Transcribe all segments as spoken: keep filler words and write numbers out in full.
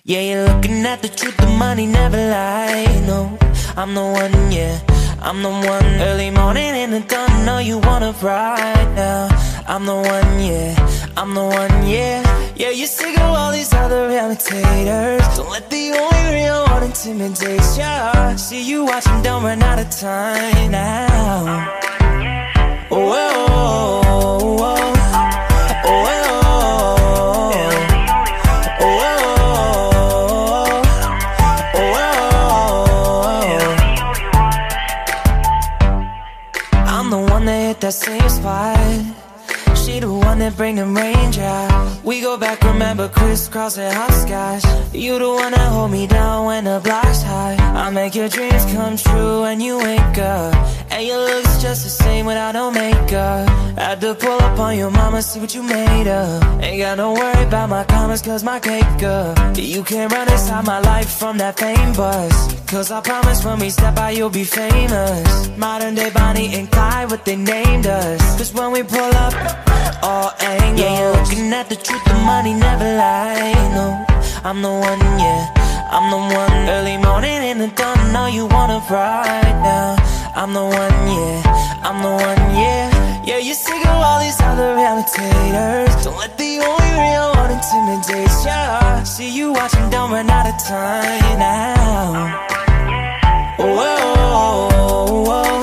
Yeah, you're looking at the truth, the money never lie. No, I'm the one, yeah, I'm the one. Early morning in the dawn, know you wanna ride now. I'm the one, yeah, I'm the one, yeah. Yeah, you're sick of all these other imitators. Don't let the only real one intimidate ya. See you watching, don't run out of time now. Oh, oh, oh, oh. That same spot, she the one that bring them range out. We go back, remember crisscrossing hopscotch. You the one that hold me down when the block's high. I make your dreams come true when you wake up, and your looks just the same without no makeup. Had to pull up on your mama, see what you made of. Ain't got no worry about my comments, cause my cake up. You can't run inside my life from that fame buzz, cause I promise when we step out you'll be famous. Modern day Bonnie and Clyde, what they named us. Cause when we pull up, all angles. Yeah, you're looking at the truth, the money never lie. No, I'm the one, yeah, I'm the one. Early morning in the dawn, know you wanna ride now. I'm the one, yeah, I'm the one, yeah. Yeah, you're sick of all these other imitators. Don't let the only real one intimidate ya. See you watching, don't run out of time now. Oh, oh, oh, oh.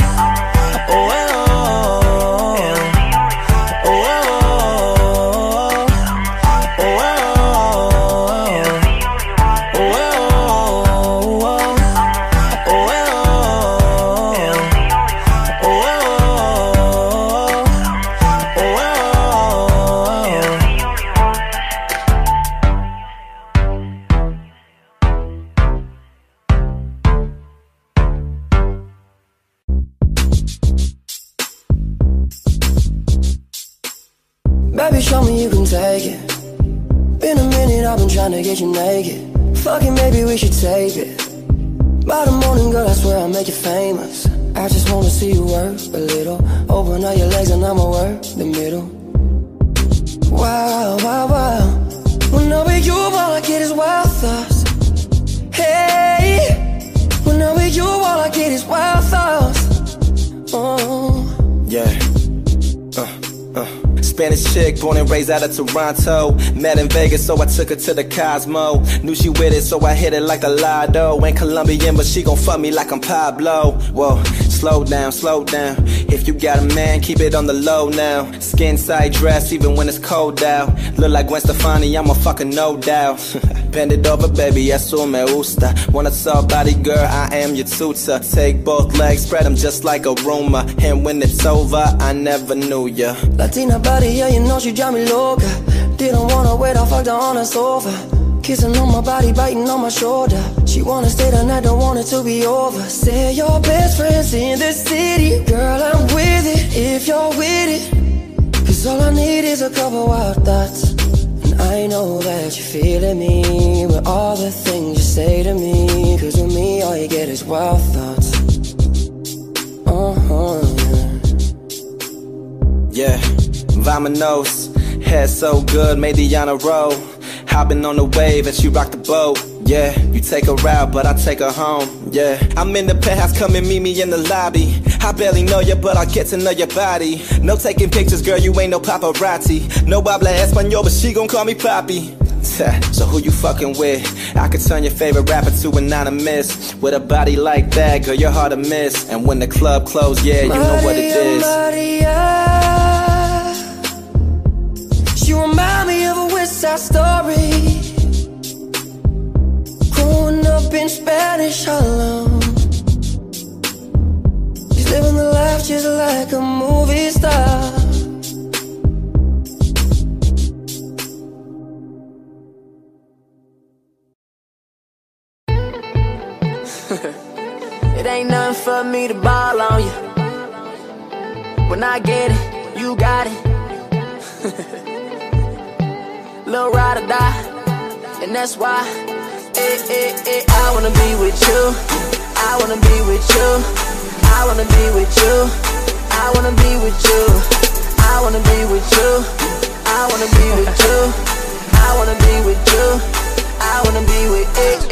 Baby, show me you can take it. Been a minute, I've been trying to get you naked. Fucking maybe we should tape it. By the morning, girl, I swear I'll make you famous. I just wanna see you work a little. Open up your legs and I'ma work the middle. Wow, wow, wow. When I'm with you, all I get is wild thoughts. Hey, when I'm with you, all I get is wild thoughts. Oh, yeah. Uh, uh. Spanish chick, born and raised out of Toronto. Met in Vegas, so I took her to the Cosmo. Knew she with it, so I hit it like the Lotto. Ain't Colombian, but she gon' fuck me like I'm Pablo. Whoa, slow down, slow down. If you got a man, keep it on the low now. Skin tight dress, even when it's cold out. Look like Gwen Stefani, I'm a fucking no doubt. Bend it over, baby, eso me gusta. Want a soft body, girl, I am your tutor. Take both legs, spread them just like a rumor. And when it's over, I never knew ya. Latina body, yeah, you know she drive me loca. Didn't wanna wait, I fucked her on the sofa. Kissing on my body, biting on my shoulder. She wanna stay the night, don't want it to be over. Say your best friends in the city. Girl, I'm with it, if you're with it. Cause all I need is a couple wild thoughts. And I know that you're feeling me with all the things you say to me. Cause with me, all you get is wild thoughts. Uh-huh, yeah. Yeah, Vamonos. Hair so good, made the honor roll. Hopping on the wave and she rock the boat. Yeah, you take her out, but I take her home. Yeah, I'm in the penthouse, come and meet me in the lobby. I barely know you, but I'll get to know your body. No taking pictures, girl, you ain't no paparazzi. No habla español, but she gon' call me papi. So who you fucking with? I could turn your favorite rapper to anonymous. With a body like that, girl, you're hard to miss. And when the club closed, yeah, you Maria, know what it is. Maria. You remind me of a West Side Story. Growing up in Spanish Harlem. She's living the life just like a movie star. It ain't nothing for me to ball on you. When I get it, you got it. Little ride or die, and that's why eh, eh, eh, I wanna be with you. I wanna be with you. I wanna be with you. I wanna be with you. I wanna be with you. I wanna be with you. I wanna be with you. I wanna be with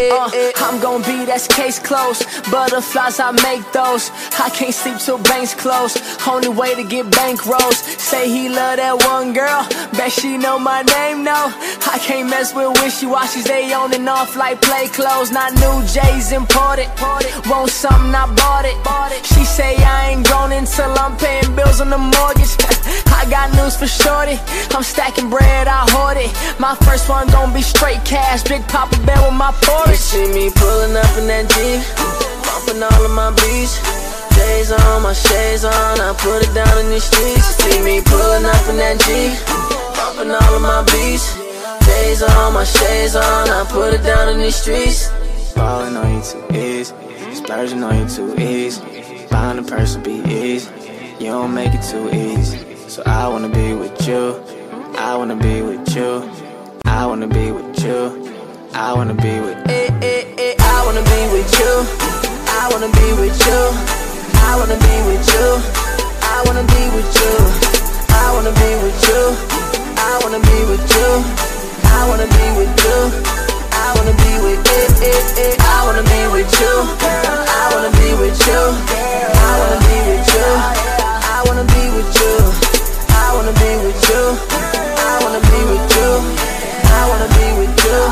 uh, I'm gon' be, that's case closed. Butterflies, I make those. I can't sleep till banks close. Only way to get bankrolls. Say he love that one girl, bet she know my name, no. I can't mess with wishy-washies, they on and off like play clothes. Not new J's imported, want something, I bought it. She say I ain't grown until I'm paying bills on the mortgage. I got news for shorty, I'm stacking bread, I hoard it. My first one gon' be straight cash, Big Papa Bear with my porridge. You see me pulling up in that Jeep, bumping all of my beats. Days on, my shades on, I put it down in the streets. You see me pulling up in that Jeep, bumping all of my beats. Days on, my shades on, I put it down in the streets. Ballin' on you too easy, splurging on you too easy. Buying a purse will be easy, you don't make it too easy. So I wanna be with you, I wanna be with you, I wanna be with you, I wanna be with you. Eh, eh, eh, I wanna be with you, I wanna be with you, I wanna be with you, I wanna be with you, I wanna be with you, I wanna be with you, I wanna be with you, I wanna be with eh, eh, eh, I wanna be with you, I wanna be with you, I wanna be with you, I wanna be with you, I wanna be with you, I wanna be with you, I wanna be with you,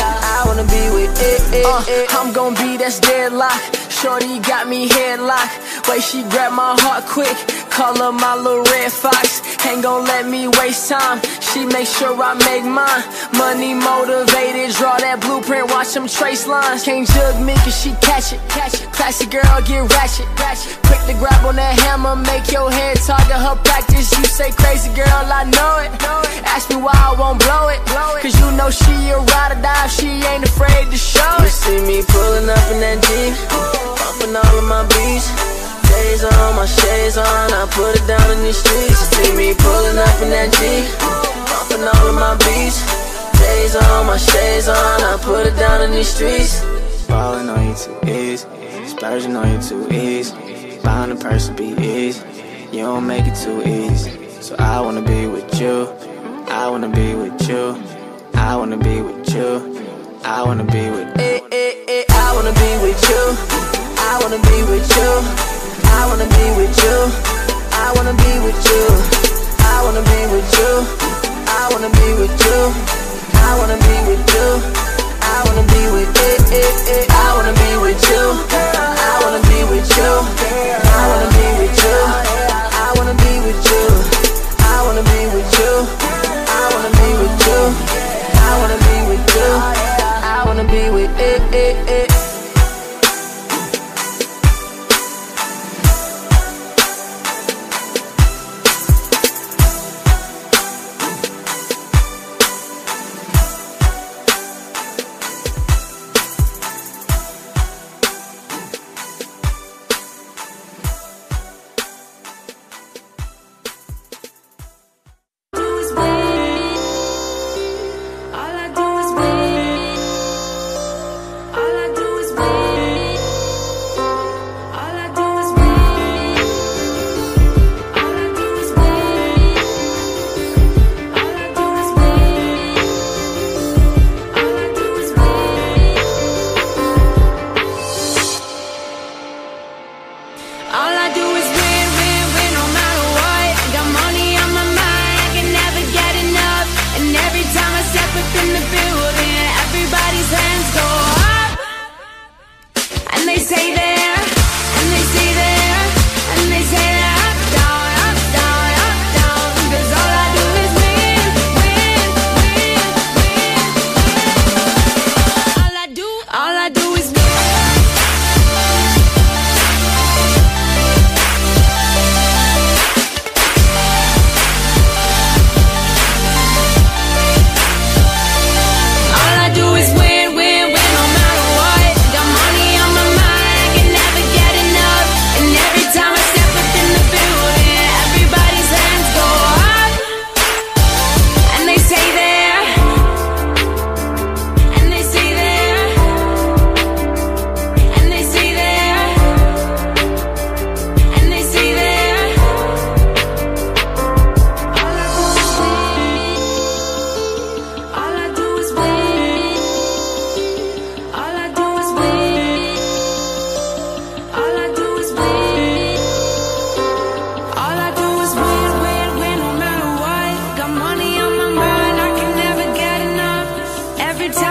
I wanna be with eh, eh, eh. I'm gon' be, that's deadlock. Shorty got me headlocked, way she grabbed my heart quick. Call her my little red fox, ain't gon' let me waste time. She make sure I make mine. Money motivated, draw that blueprint, watch them trace lines. Can't jug me cause she catch it, catch it. Classy girl, get ratchet, ratchet. Quick to grab on that hammer, make your head target her practice. You say crazy girl, I know it. Ask me why I won't blow it, cause you know she a ride or die, she ain't afraid to show it. You see me pulling up in that Jeep, bumping all of my beats. Days on, my shades on, I put it down in the streets. You see me pulling up in that Jeep, bumping all of my beats. Days on, my shades on, I put it down in the streets. Ballin' on you too easy, splurging on you too easy. Buying a purse will be easy, you don't make it too easy. So I wanna be with you, I wanna be with you, I wanna be with you, I wanna be with you. Eh, eh, eh, I wanna be with you, I wanna be with you, I wanna be with you, I wanna be with you, I wanna be with you, I wanna be with you, I wanna be with you, I wanna be with eh, eh, eh, I wanna be with you, I wanna be with you, I wanna be with you, I wanna be with you, I wanna be with you, I wanna be with you, I wanna be with you, I wanna be with eh, eh, eh. All I do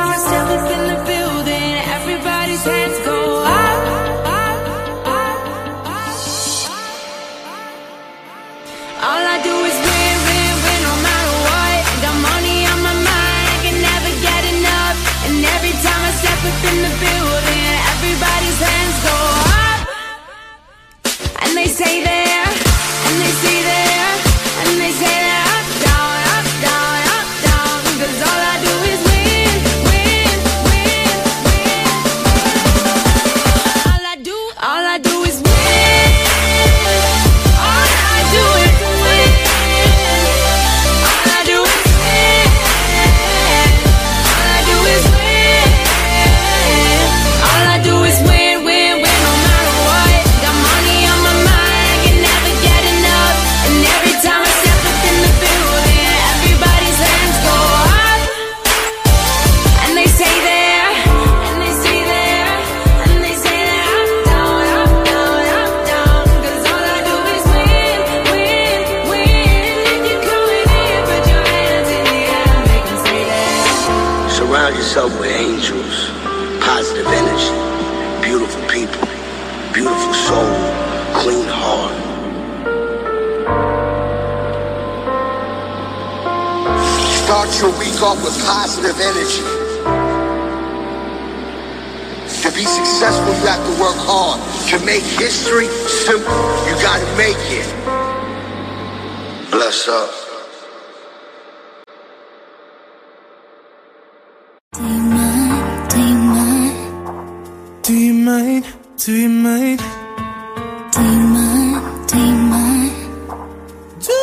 time I step up in the building, everybody's hands go up. All I do is win, win, win, no matter what. Got money on my mind, I can never get enough. And every time I step up in the building, everybody's hands go up. And they say there, and they say there, and they say there, up, down, up, down, up, down. Cause all I do is win, win, win, win. All I do, all I do is win. All I do is win. All I do is win. All I do is win. All I do is win, win, win, no matter what. Got money on my mind, I can never get enough. And every time I step up in the building, everybody's hands go up. And they say there, and they say there, and they say there, up, down, up, down, up, down. Cause all I do is win, win, win. If you're coming in, put your hands in the air, make them say that. Surround yourself with angels, positive energy, beautiful people, beautiful soul, clean heart. Start your week off with positive energy. To be successful, you have to work hard. To make history simple, you gotta make it. Bless up. Do you mind? Do you mind? Do you mind? Do you mind? Do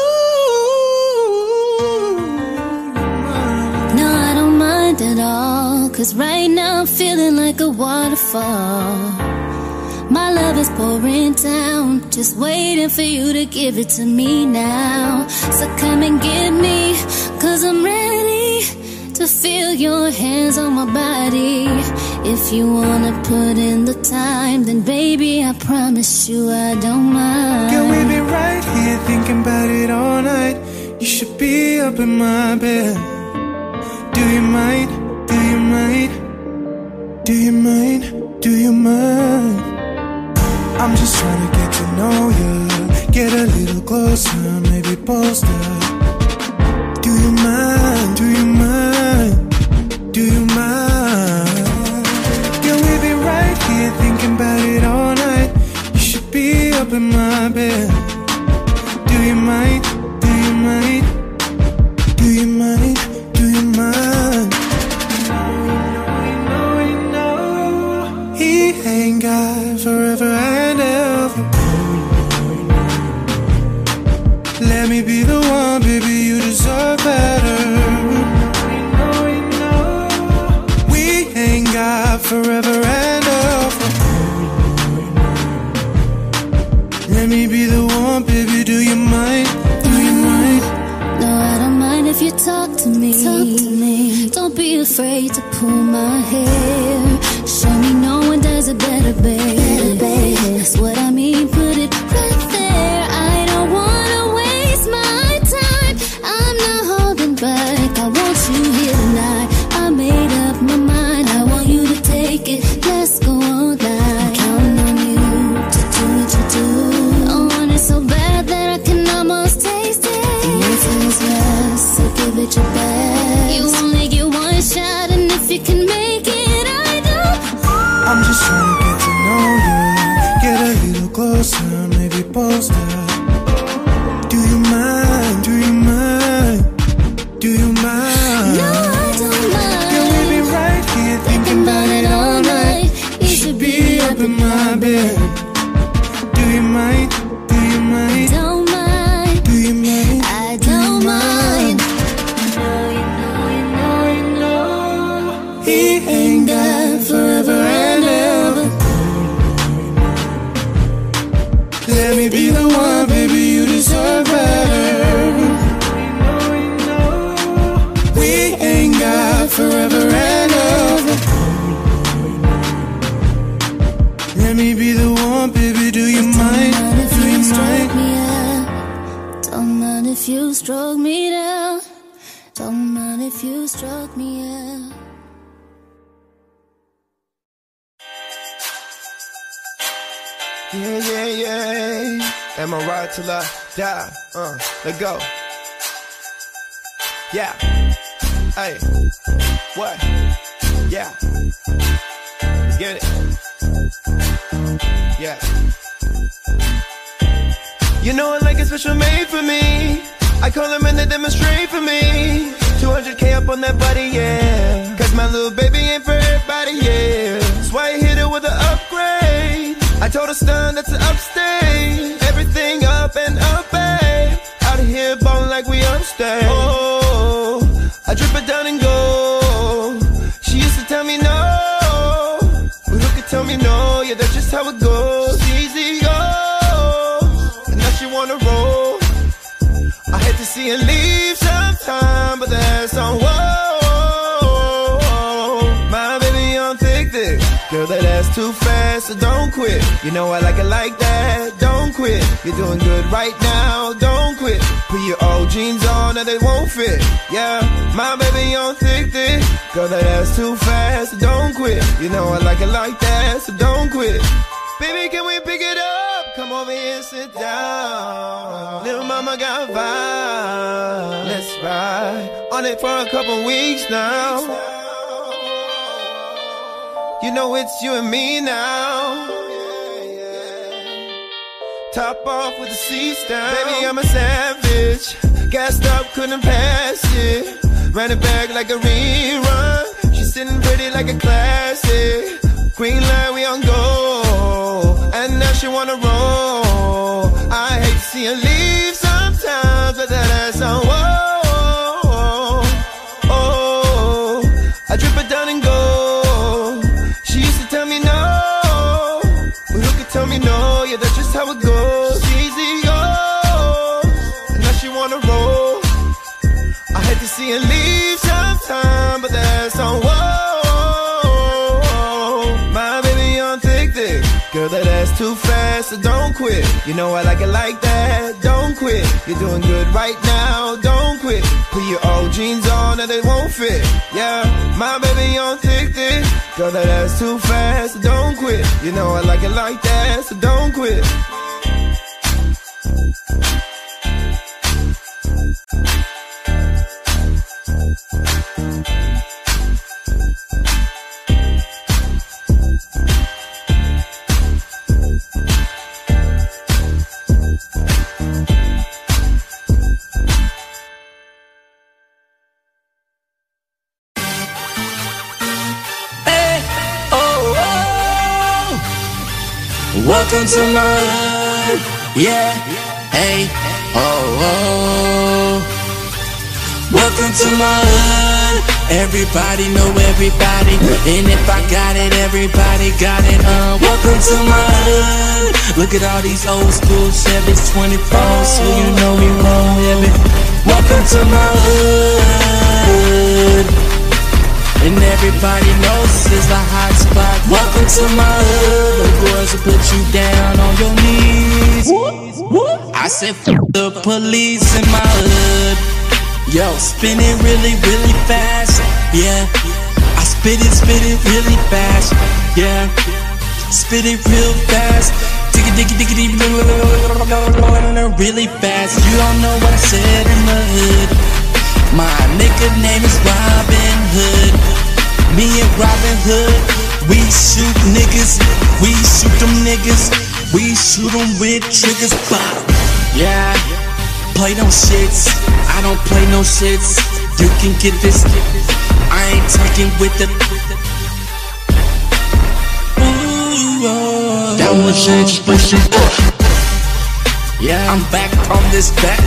you mind? No, I don't mind at all. Cause right now I'm feeling like a waterfall. My love is pouring down, just waiting for you to give it to me now. So come and get me, cause I'm ready to feel your hands on my body. If you wanna put in the time, then baby, I promise you I don't mind. Girl, we've been right here thinking about it all night. You should be up in my bed. Do you mind? Do you mind? Do you mind? Do you mind? I'm just trying to get to know you, get a little closer, maybe bolster. Do you mind? Do you mind? Do you mind? Girl, we've been right here thinking about it all night. You should be up in my bed. Do you mind? Do you mind? Do you mind? Do you mind? He ain't got forever and ever. Let me be the one, baby, you deserve better. We ain't got forever and ever. Let me be the one, baby, do you mind? Do you mind? No, I don't mind if you talk to me. Talk to me. Don't be afraid to pull my hair. Show me no one does it better, babe. That's what I mean, put it right there. I don't wanna waste my time. I'm not holding back. I want you here tonight. I made up my mind. I want you to take it. Let's go all night. Counting on you to do what you do. I want it so bad that I can almost taste it. The feels yes, so give it your best. You only get one shot, and if you can make it, I do. I'm just trying to get to know you, get a little closer, maybe bolster. Do you mind? Do you mind? Do you mind? No, I don't mind. Girl, we've been right here thinking about it all night. You should be up in my bed. Do you mind? Do you mind? Don't mind. Do you mind? I don't mind. He ain't got forever and ever. Let me be the one, baby, you deserve better. We ain't got forever and ever. Let me be the one, baby, do you mind? Do you mind? Don't mind if you stroke me down. Don't mind if you stroke me out. Yeah, yeah, yeah. Am I right till I die? Uh, let go. Yeah. Hey. What? Yeah. Let's get it. Yeah. You know I like it special made for me. I call them and they demonstrate for me. two hundred K up on that body, yeah. Cause my little baby ain't for everybody, yeah. That's why I hit her with an upgrade. I told her, son, that's an upstate. Everything up and up, babe. Out of here ballin' like we upstate. Oh, I drip it down and go. She used to tell me no, but who could tell me no? Yeah, that's just how it goes. Easy go. And now she wanna roll. I hate to see her leave sometime, but that's on whoa. My baby on thick, thick. Girl, that ass too fast, so don't quit. You know I like it like that, don't quit. You're doing good right now, don't quit. Put your old jeans on and they won't fit. Yeah, my baby on thick, thick. Girl, that ass too fast, so don't quit. You know I like it like that, so don't quit. Baby, can we pick it up? Come over here and sit down. Little mama got vibe. Let's ride on it for a couple weeks now. You know it's you and me now. Top off with the seats down. Baby, I'm a savage. Gassed up, couldn't pass it. Ran it back like a rerun. She's sitting pretty like a classic. Green light, we on go. And now she wanna roll. I hate to see her leave sometimes, but that ass on whoa. Oh, I drip it down and go. She used to tell me no, but who could tell me no? Yeah, that's just how it goes. Easy go. And now she wanna roll. I hate to see her leave sometime, but that's on whoa. My baby on thick, thick. Girl, that ass too fast, so don't quit. You know I like it like that, don't quit. You're doing good right now, don't quit. Put your old jeans on and they won't fit. Yeah, my baby on thick, thick. Girl, that ass too fast, so don't quit. You know I like it like that, so don't quit. Welcome to my hood, yeah, hey, oh, oh. Welcome to my hood, everybody know everybody. And if I got it, everybody got it, uh welcome to my hood. Look at all these old school Chevys, twenty-four, so you know we roll heavy. Welcome to my hood, and everybody knows this is a hot spot. Welcome to my hood. The boys will put you down on your knees. I said f the police in my hood. Yo, spin it really, really fast. Yeah, I spit it, spit it really fast. Yeah, spit it real fast. Diggy, diggy, diggy, diggy, really fast. You don't know what I said in the hood. My nigga name is Robin Hood. Me and Robin Hood, we shoot niggas, we shoot them niggas, we shoot them with triggers. Pop. Yeah, play no shits, I don't play no shits. You can get this, I ain't taking with the. Ooh, oh, that was expression. Yeah, I'm back on this back.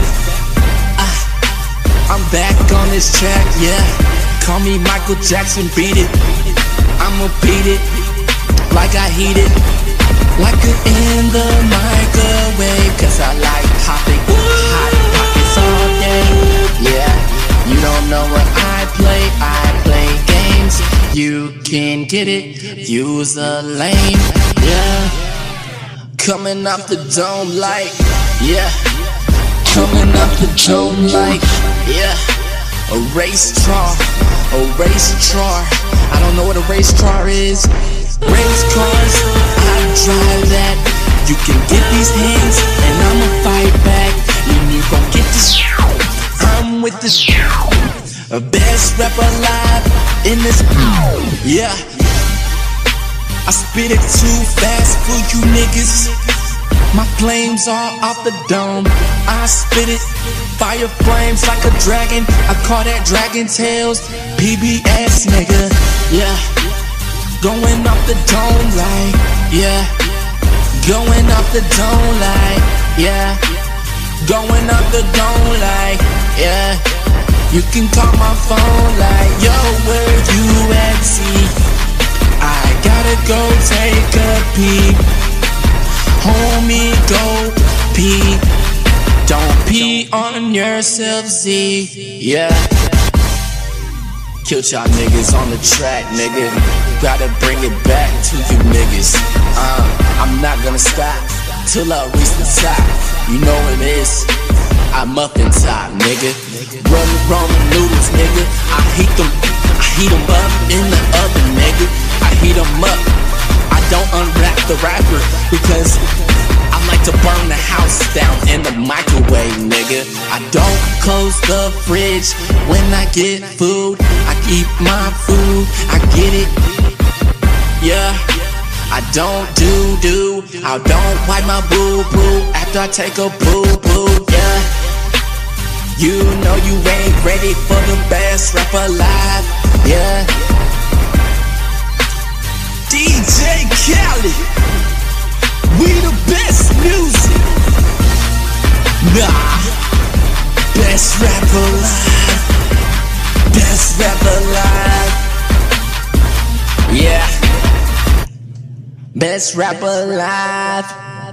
I'm back on this track, yeah. Call me Michael Jackson, beat it. I'ma beat it like I heat it, like it in the microwave. Cause I like popping hot pockets all day. Yeah, you don't know what I play. I play games. You can get it, use a lane. Yeah, coming off the dome like, yeah. Coming up the dome like, yeah, a race car, a race car. I don't know what a race car is. Race cars, I drive that. You can get these hands, and I'ma fight back. And you gon' get this. I'm with this. Best rapper alive in this. Yeah. I spit it too fast for you niggas. My flames are off the dome. I spit it, fire flames like a dragon. I call that dragon tails, P B S nigga. Yeah, going off the dome like, yeah. Going off the dome like, yeah. Going off the dome like, yeah. You can call my phone like, yo, where you at, see? I gotta go take a pee. Homie, go pee. Don't pee on yourself, Z. Yeah. Kill y'all niggas on the track, nigga. Gotta bring it back to you niggas. Uh, I'm not gonna stop till I reach the top. You know it is. I muffin top, nigga. Run Roman noodles, nigga. I heat them, I heat them up in the oven, nigga. I heat them up. I don't unwrap the wrapper because I like to burn the house down in the microwave, nigga. I don't close the fridge when I get food. I keep my food, I get it. Yeah, I don't do do. I don't wipe my boo boo after I take a boo boo. Yeah, you know you ain't ready for the best rap alive. Yeah. D J Khaled, we the best music. Nah, best rap alive. Best rap alive. Yeah, best rap alive.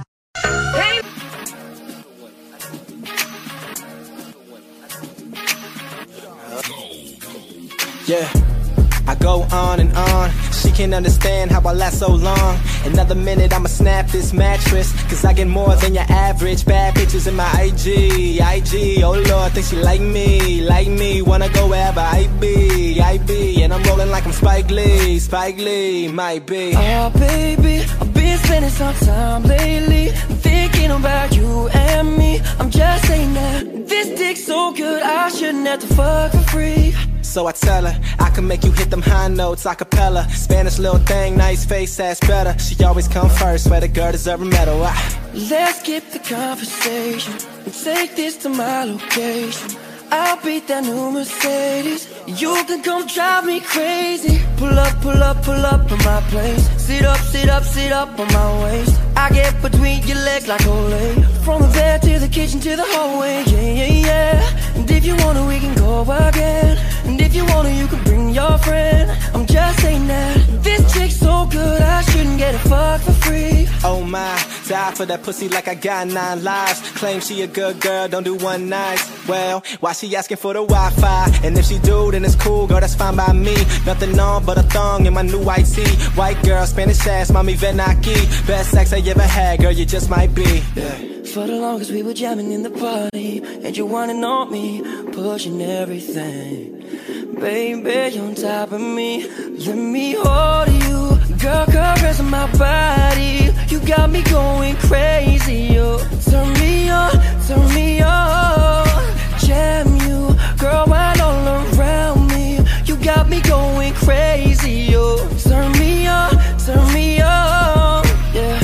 Yeah, I go on and on. She can't understand how I last so long. Another minute I'ma snap this mattress, cause I get more than your average. Bad bitches in my I G, I G. Oh Lord, think she like me, like me. Wanna go wherever I be, I be. And I'm rolling like I'm Spike Lee, Spike Lee, might be. Oh baby, I've been spending some time lately thinking about you and me. I'm just saying that this dick's so good I shouldn't have to fuck for free. So I tell her, I can make you hit them high notes a cappella. Spanish little thing, nice face, ass better. She always come first, swear the girl deserve a medal. Ah. Let's skip the conversation and take this to my location. I'll beat that new Mercedes. You can come drive me crazy. Pull up, pull up, pull up on my place. Sit up, sit up, sit up on my waist. I get between your legs like Olay. From the bed to the kitchen to the hallway. Yeah, yeah, yeah. And if you wanna, we can go again. And if you wanna, you can bring your friend. I'm just saying that this chick's so good I shouldn't get a fuck for free. Oh my, die for that pussy like I got nine lives. Claim she a good girl, don't do one night. Well, why she asking for the Wi-Fi? And if she do, then it's cool, girl, that's fine by me. Nothing on but a thong in my new white tee. White girl, Spanish ass, mommy Venaki. Best sex I ever had, girl, you just might be. Yeah. For the longest we were jamming in the party, and you wanting on me, pushing everything. Baby, on top of me, let me hold you. Girl, caressing my body, you got me going crazy. Oh, turn me on, turn me on. Jam you, girl, right all around me. You got me going crazy. Oh, turn me on, turn me on. Yeah.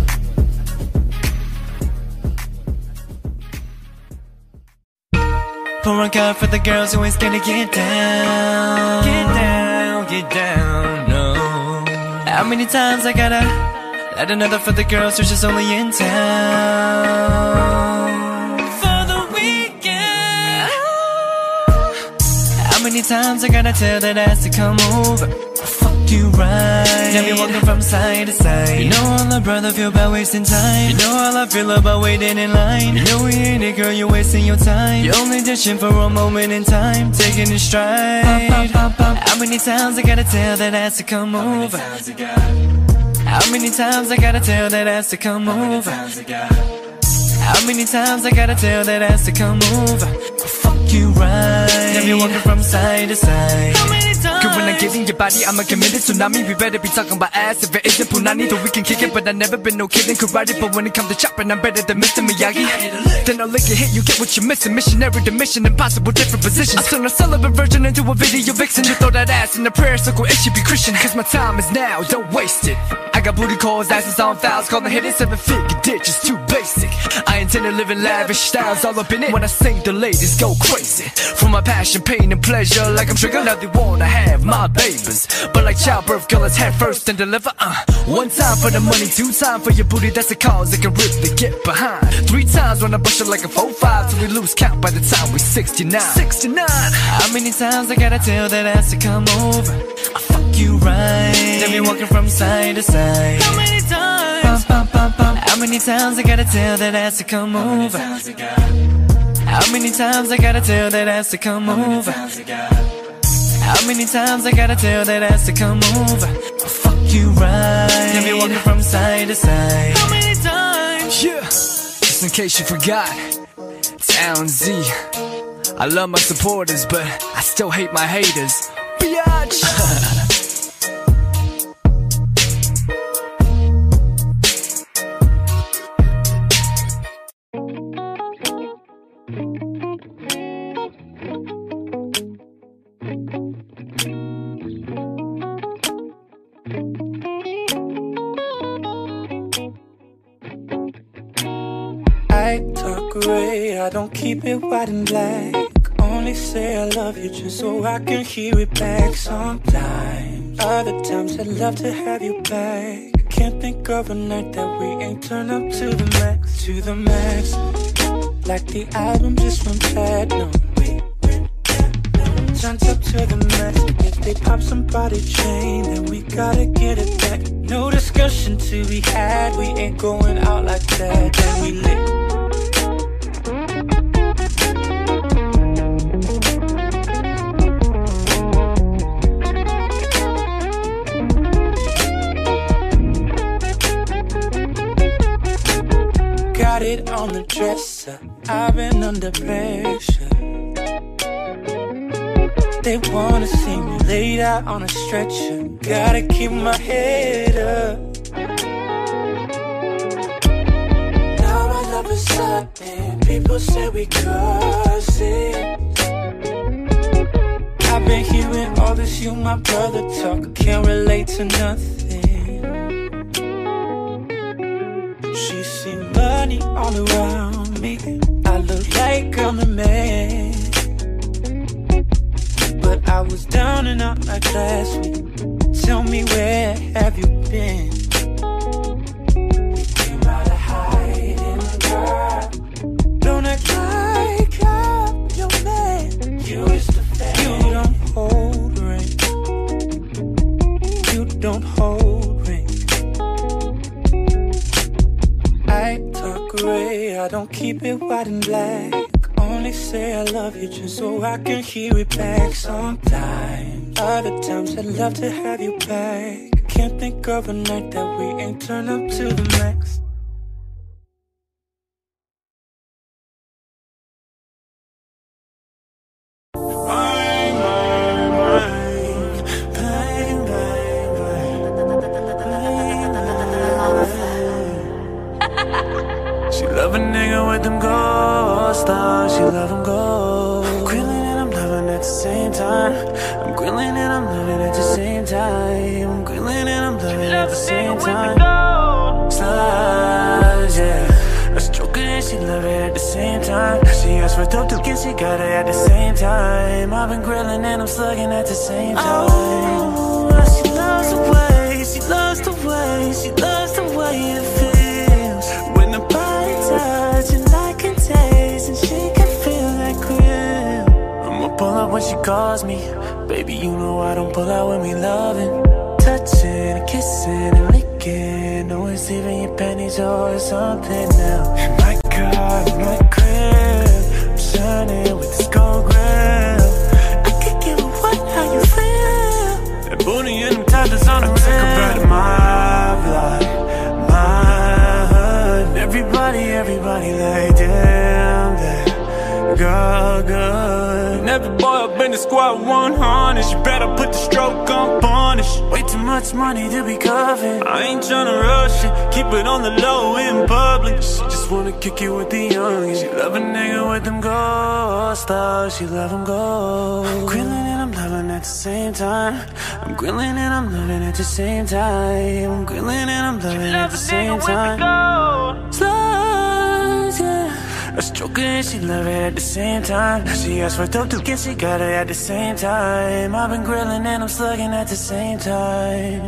Pour un card for the girls who ain't scared to get down. Get down, get down, no. How many times I gotta add another for the girls who's just only in town for the weekend? How many times I gotta tell that ass to come over? Fuck you right. Now be walking from side to side. You know all I'd rather feel about wasting time. You know all I feel about waiting in line. You know we ain't it, girl, you're wasting your time. You're only dishing for a moment in time, taking it stride. Pop, pop, pop, pop. How many times I gotta tell that ass to come over? How many times I gotta tell that ass to come over? How many times I gotta tell that ass to come over? Fuck you right. Now be walking from side to side. How many times? Cause when I get in your body, I'm a committed tsunami. We better be talking about ass if it isn't punani. Though we can kick it, but I never been no kid in karate. But when it comes to chopping, I'm better than Mister Miyagi. Then I'll lick your hit, you get what you're missing. Missionary to mission, impossible different positions. I turn a celibate virgin into a video vixen. You throw that ass in the prayer circle, it should be Christian. Cause my time is now, don't waste it. I got booty calls, asses on fouls, calling hitting seven figure ditches, too basic. I intend to live in lavish styles all up in it. When I sing, the ladies go crazy. From my passion, pain, and pleasure, like I'm triggered. Now they wanna have my babies, but like childbirth, girl, it's head first and deliver. Uh, one time for the money, two time for your booty. That's the cause that can really get behind. Three times when I bust it like a four five, till we lose count by the time we sixty-nine. sixty-nine. How many times I gotta tell that ass to come over? I fuck you right. Then be walking from side to side. How many times? Bum, bum, bum, bum. How many times I gotta tell that ass to come over? How many times I gotta tell that ass to come over? How many times I gotta tell that ass to come over? I fuck you right. Then be walking from side to side. How many times? Yeah. Just in case you forgot, Town Z. I love my supporters, but I still hate my haters. Biatch. I talk great, I don't keep it white and black. Only say I love you just so I can hear it back. Sometimes, other times I'd love to have you back. Can't think of a night that we ain't turn up to the max, to the max. Like the album just went platinum. Turns up to the max. If they pop somebody chain, then we gotta get it back. No discussion to be had, we ain't going out like that. Then we lit. Got it on the dresser, I've been under pressure. They wanna see me laid out on a stretcher. Gotta keep my head up. Now all of a sudden, people say we cousin. I've been hearing all this, you my brother talk. Can't relate to nothing. She see money all around me. I look like I'm the man, but I was down and out like last week. Tell me, where have you been? You came out of hiding, girl. Don't act like I'm your man. You is the fan. You don't hold ring. You don't hold ring. I talk gray, I don't keep it white and black. Only say I love you just so I can hear it back. Sometimes, other times I'd love to have you back. Can't think of a night that we ain't turn up to the max. She love a nigga with them gold stars. She love him gold. I'm grilling and I'm loving at the same time. I'm grilling and I'm loving at the same time. I'm grilling and I'm loving at the same time. Stars, yeah. I stroke her and she love it at the same time. She asked for dope to get, she got it at the same time. I've been grilling and I'm slugging at the same time. Oh, she loves the way, she loves the way, she loves the way it feels when the body touch and I can taste and she can feel that grill. I'ma pull up when she calls me. Baby, you know I don't pull out when we loving. Touching and kissing and licking. No one's leaving your panties or something now. In my car, in my crib, I'm shining with this gold grill. I could give a what, how you feel. That booty and them tattoos on the rim. Take a ride in my block, my hood. Everybody, everybody like damn that girl good. And every boy up in the squad one hundred. You better put the stroke on punish. Way too much money to be covered. I ain't tryna rush it, keep it on the low in public. She just wanna kick it with the youngin'. She love a nigga with them gold stars. She love them gold. I'm grilling and I'm loving at the same time. I'm grilling and I'm loving at the same time. I'm grilling and I'm loving at the same time. Slugs, yeah. A stroker and she love it at the same time. She asked for dope too, guess she got it at the same time. I've been grilling and I'm slugging at the same time.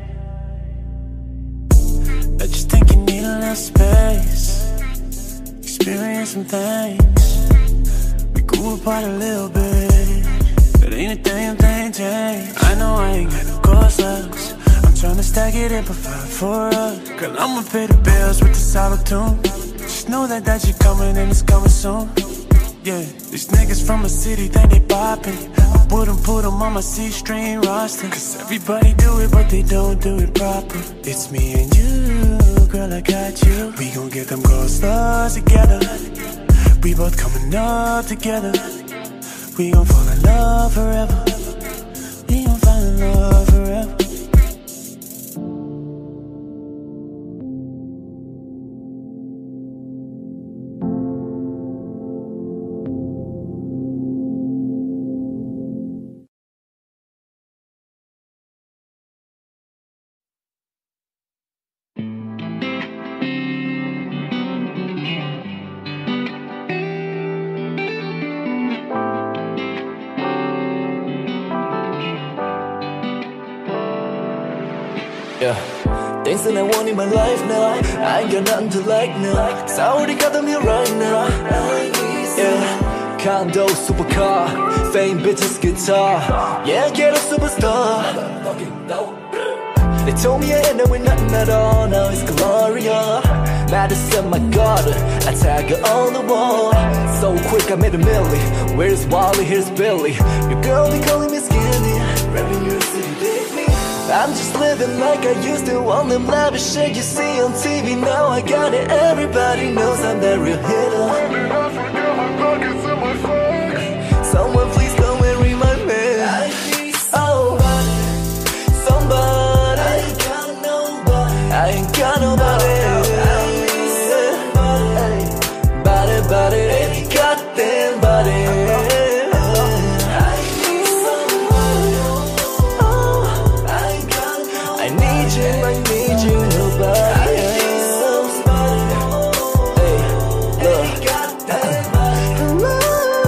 I just think you need a little space, experience some things. We grew apart a little bit, but ain't a damn thing changed. I know I ain't got no cold slugs. I'm tryna stack it and provide for us. Girl, I'ma pay the bills with the solitude. Just know that that shit coming and it's coming soon. Yeah, these niggas from a city think they poppin'. I put them, put them on my C-string roster. Cause everybody do it, but they don't do it proper. It's me and you, girl, I got you. We gon' get them gold stars together. We both coming up together. We gon' fall in love forever. We gon' fall in love forever. Yeah, things that I want in my life now, I ain't got nothing to like now, cause I already got them here right now. Yeah, condo, supercar, fame, bitches, guitar. Yeah, get a superstar. They told me I ended up with nothing at all, now it's Gloria. Madison, my daughter, I tag her on the wall. So quick I made a milli. Where's Wally, here's Billy. Your girl be calling me skinny. Revenue City, dig me. I'm just living like I used to, on them lavish shit you see on T V. Now I got it, everybody knows I'm that real hitter. When did I forget my pockets and my phone? Someone please come and remind me. I need somebody, somebody. I ain't got nobody. I ain't got nobody. I need somebody, body, body, any goddamn body. I need you, nobody. I need somebody. Hey, look.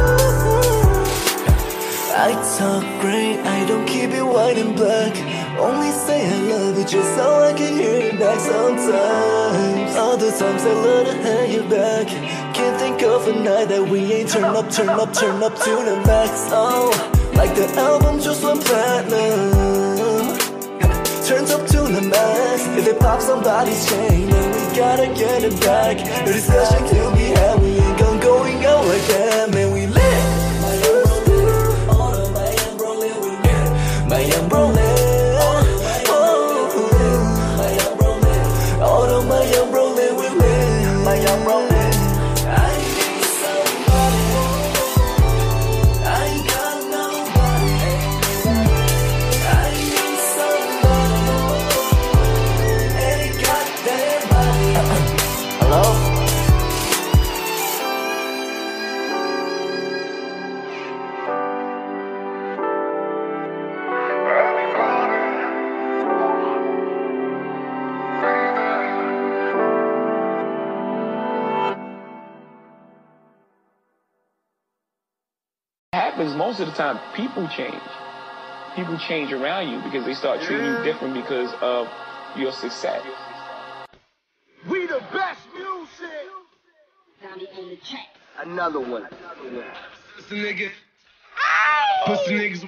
I talk great, I don't keep it white and black. Only say I love you just so I can hear it back sometimes. Other times I love to have you back. Can't think of a night that we ain't turn up, turn up, turn up to the max. Oh, like the album just went platinum. Turns up to the max. If it pops somebody's chain, then we gotta get it back. No discussion to be had, we ain't gon' going out like that. Man, we lit. My umbrella, all of my umbrella, we lit. My umbrella, oh, my umbrella, all of my umbrella, we lit. My umbrella. Happens most of the time, people change. People change around you because they start treating you different because of your success. We the best music. Another one. Pussy nigga. Pussy niggas.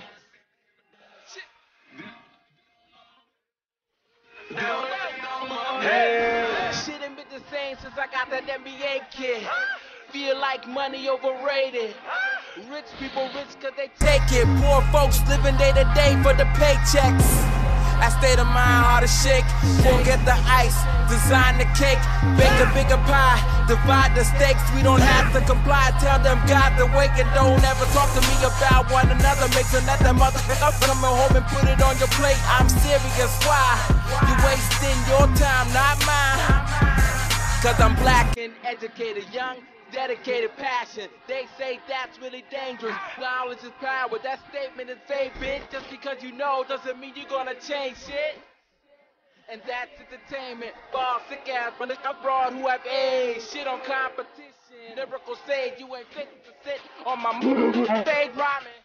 Hey. Shit ain't been the same since I got that N B A kid. Feel like money overrated. Rich people rich cause they take it. Poor folks living day to day for the paychecks. That state of mind, hard to shake. Forget the ice, design the cake. Bake a bigger pie, divide the stakes. We don't have to comply, tell them God to wake. And don't ever talk to me about one another. Make sure that that motherfucker come home and put it on your plate. I'm serious, why? You wasting your time, not mine. Cause I'm black and educated, young, dedicated, passion. They say that's really dangerous. Knowledge is power. That statement is fake, bitch. Just because you know doesn't mean you're gonna change shit. And that's entertainment. Ball sick ass, but it's abroad who have age. Shit on competition. Lyrical sage, you ain't fit to sit on my stage rhyming.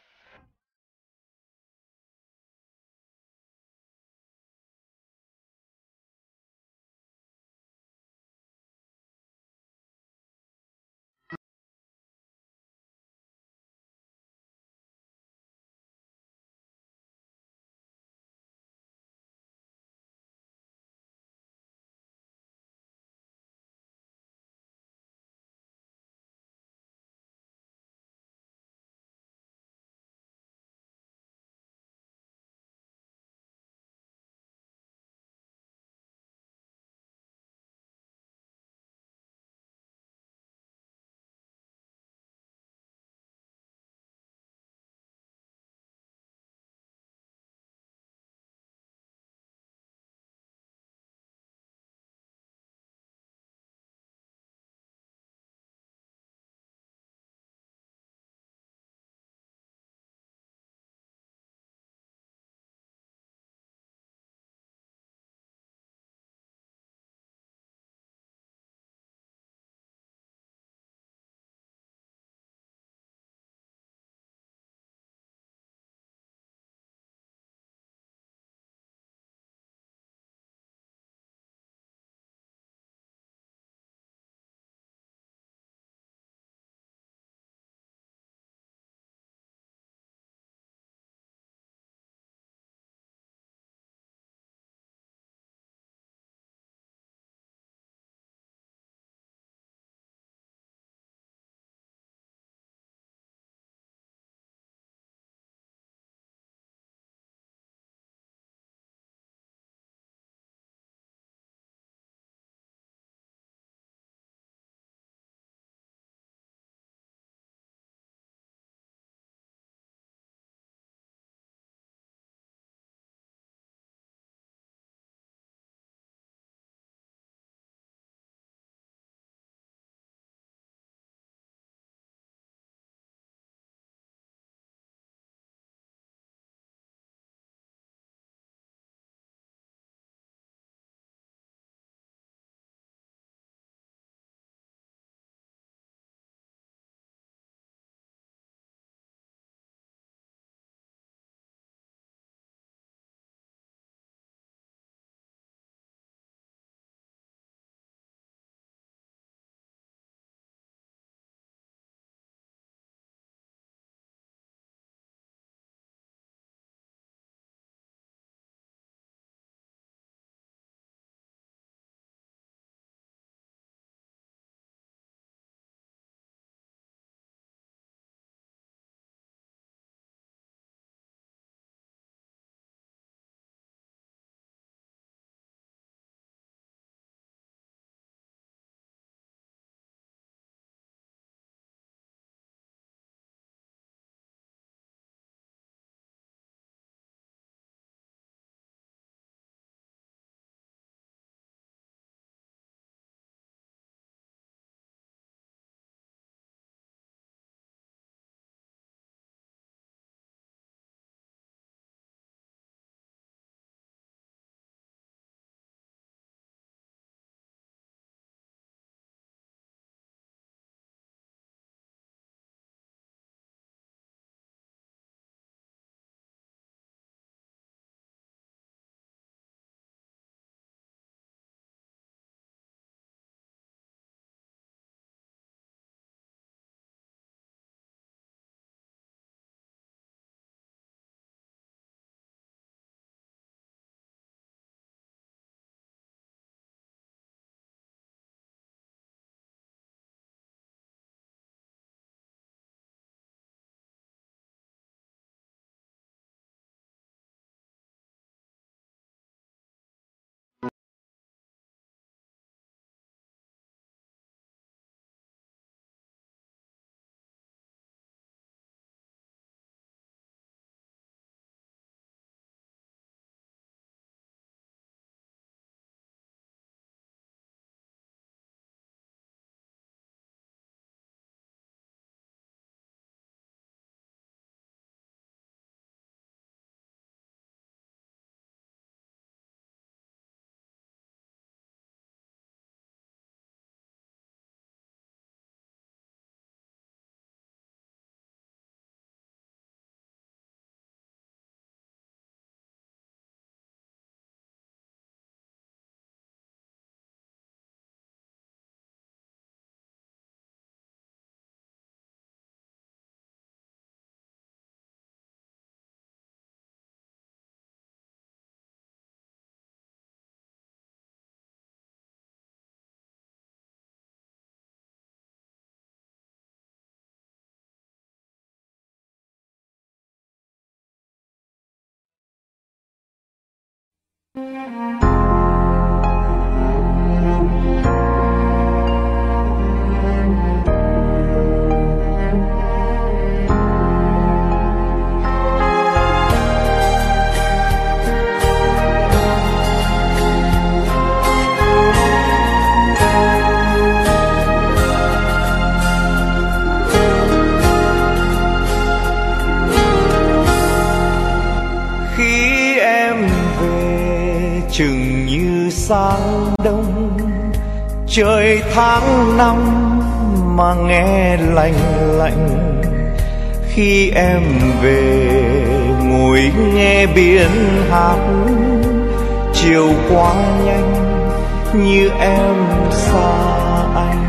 chừng như sáng đông, trời tháng năm mà nghe lạnh lạnh. Khi em về ngồi nghe biển hát, chiều qua nhanh như em xa anh.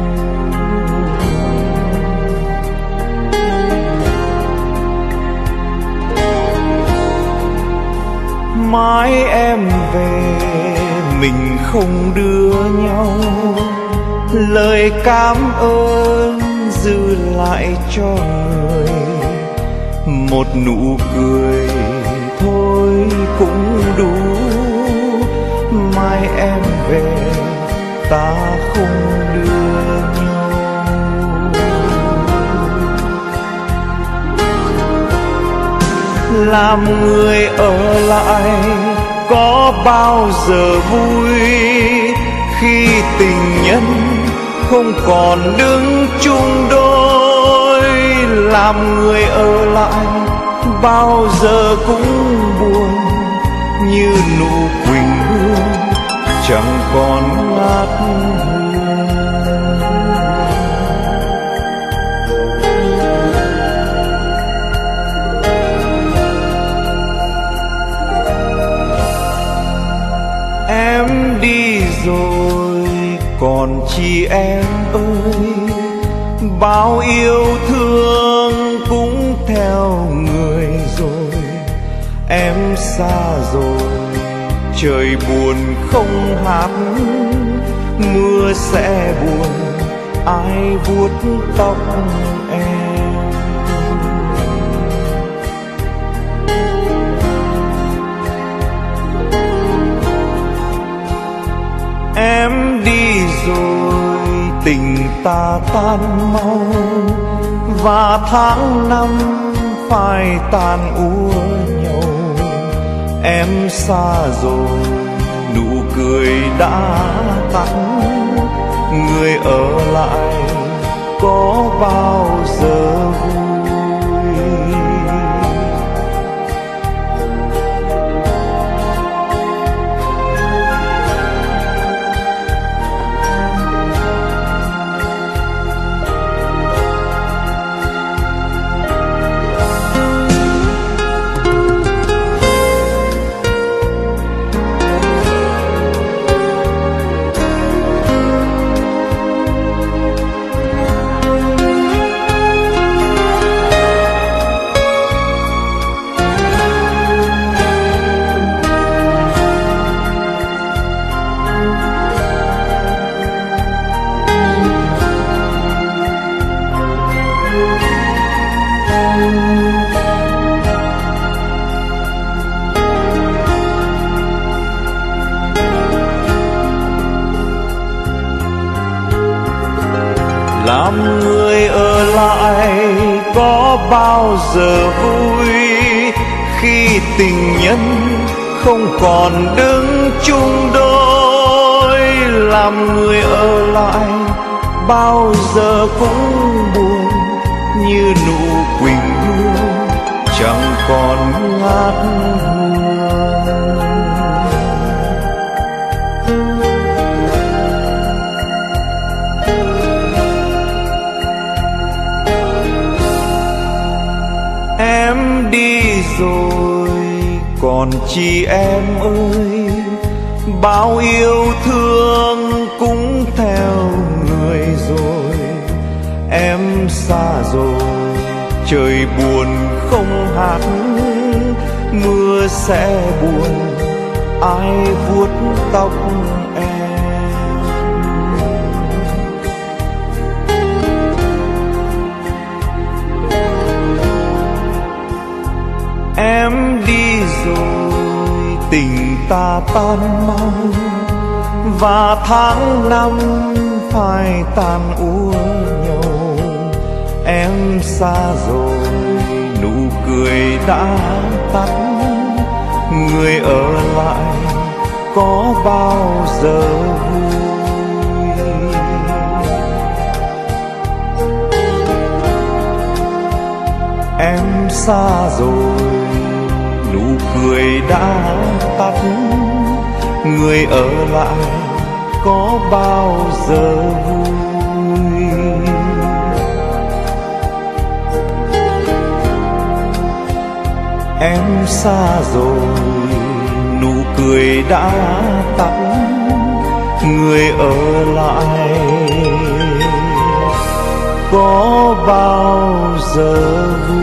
Mãi em về mình không đưa nhau, lời cảm ơn dư lại cho người. Một nụ cười thôi cũng đủ, mai em về ta không đưa nhau. Làm người ở lại có bao giờ vui, khi tình nhân không còn đứng chung đôi. Làm người ở lại bao giờ cũng buồn, như nụ quỳnh hương chẳng còn ngát hương. Em đi rồi còn chi em ơi, bao yêu thương cũng theo người rồi. Em xa rồi trời buồn không hát, mưa sẽ buồn ai vuốt tóc em. Em đi rồi tình ta tan mau, và tháng năm phải tàn úa nhau. Em xa rồi nụ cười đã tắt, người ở lại có bao giờ vui. Làm người ở lại có bao giờ vui, khi tình nhân không còn đứng chung đôi. Làm người ở lại bao giờ cũng buồn, như nụ quỳnh hương chẳng còn ngát hương. Em đi rồi còn chi em ơi, bao yêu thương cũng theo người rồi. Em xa rồi trời buồn không hát, mưa sẽ buồn ai vuốt tóc em. Em đi rồi tình ta tan mau và tháng năm phai tàn úa nhau. Em xa rồi nụ cười đã tắt, người ở lại có bao giờ vui. Em xa rồi nụ cười đã tắt, người ở lại có bao giờ vui. Em xa rồi nụ cười đã tắt, người ở lại có bao giờ vui.